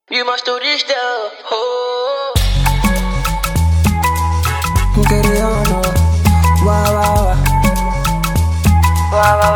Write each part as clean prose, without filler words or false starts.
You must do this though. Oh. Get it on, wow, wow, wow.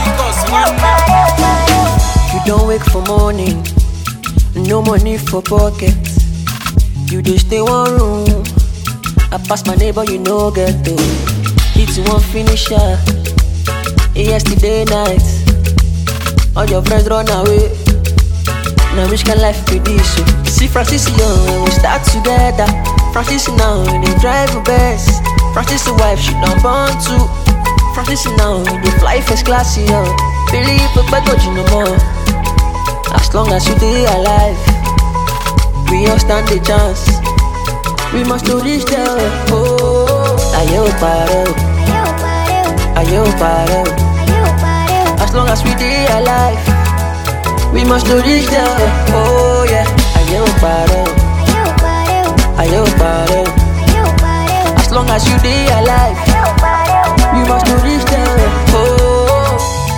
You don't wake for morning, no money for pocket. You just stay one room. I pass my neighbor, you know get to. It's one finisher. Yesterday night, all your friends run away. Now which kind life be this? So see Francis young when we start together. Francis now they drive the best. Francis wife she done born too. Francis now they fly first class young. Believe but God you no more. As long as you stay alive, we all stand a chance. We must do this there. Oh, ayo pare, ayo pare. As long as we stay alive, we must do this there. Oh yeah, ayo pare, ayo pare. As long as you stay alive, we must do this there. Oh,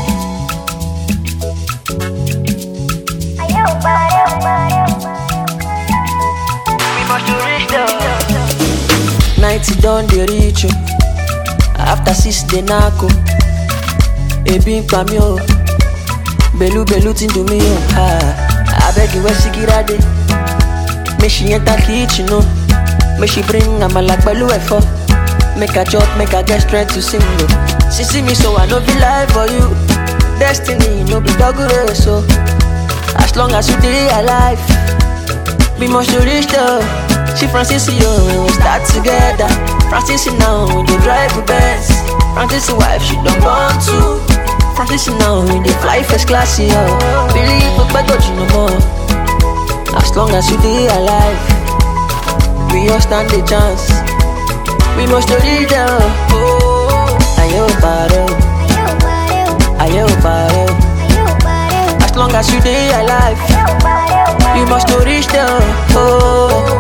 we must do this there. Night done the reach you. After 6 they nako. Ebi pa mi o. Belu tin do me o. I beg you, where she get a day? Make she enter kitchen, no. Make she bring amala pelu efo. Make her chop, make her get straight to single. She see me so I no be lie for you. Destiny no be dogure so. As long as you stay alive, we must do this though. She Francis young when we start together. Francis now when they drive the best. Francis wife she done born too. Francis now when they fly first class, yo. Believe but God you no more. As long as you stay alive, we all stand a chance. We must do it down. Oh, ayo pare, ayo pare. As long as you stay alive, you must do it down. Oh,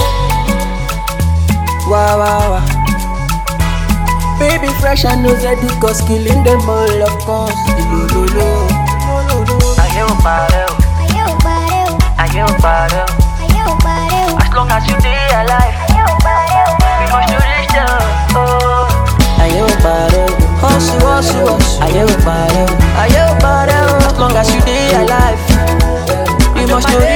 wow, wow, wow. Baby fresh and no ready, cause killing them all of course. Ayo pare, ayo pare. As long as you stay alive, we must do this down. Oh, ayo pare, hustle. Ayo pare. As long as you stay alive, we must do